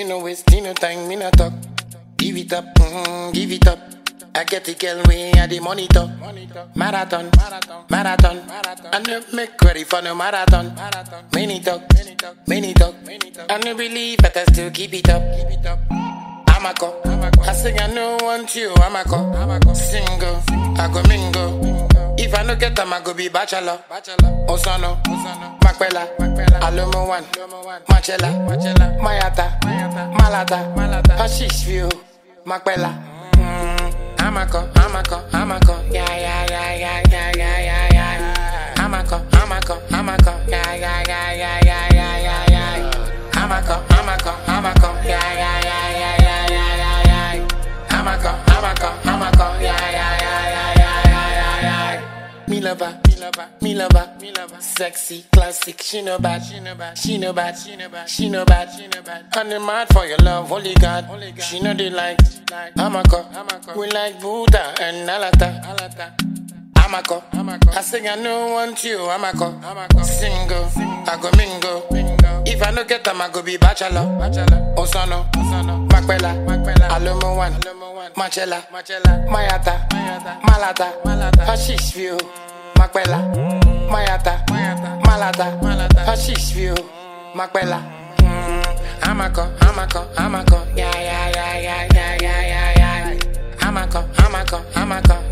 Me no waste, me no time, me no talk. Give it up, give it up. I get the girl way at the monitor. Marathon. I no make ready for no marathon. Many talk. I no believe, but I still keep it up. I'm a cop. I sing, I no want you. I'm a cop. Single, I go mingle. If I no get them, I go be bachelor. Osano, Makwela, Alomo one, Machela, Mayata, Malata, Hashish view, Makwela. I'm a cop. Yeah. I'm a cop. Yeah. I'm a cop. I'm a cop. Yeah. I'm a cop. I'm a cop. I'm a cop. Me lover, sexy, classic, she no bad. On the mad for your love, holy God. She know they like, I'm a cop. We like Buddha and Alata. I'm a cop. I sing, I no want you. I'm a cop. Single, I go mingle. If I no get them, I go be bachelor. Osano, Makwela, Alomo one, Machela, Mayata, Malata, Hashish view, Makwela, Mayata, Malata, Hashish view, Makwela. I'm a cop. Yeah. I'm a cop. Yeah. I'm a cop. I'm a cop.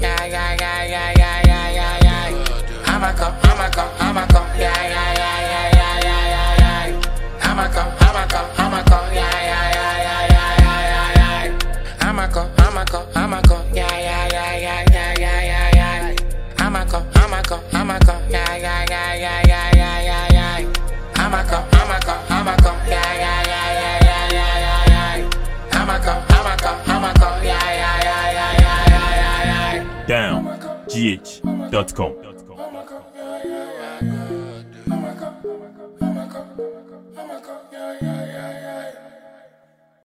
downgh.com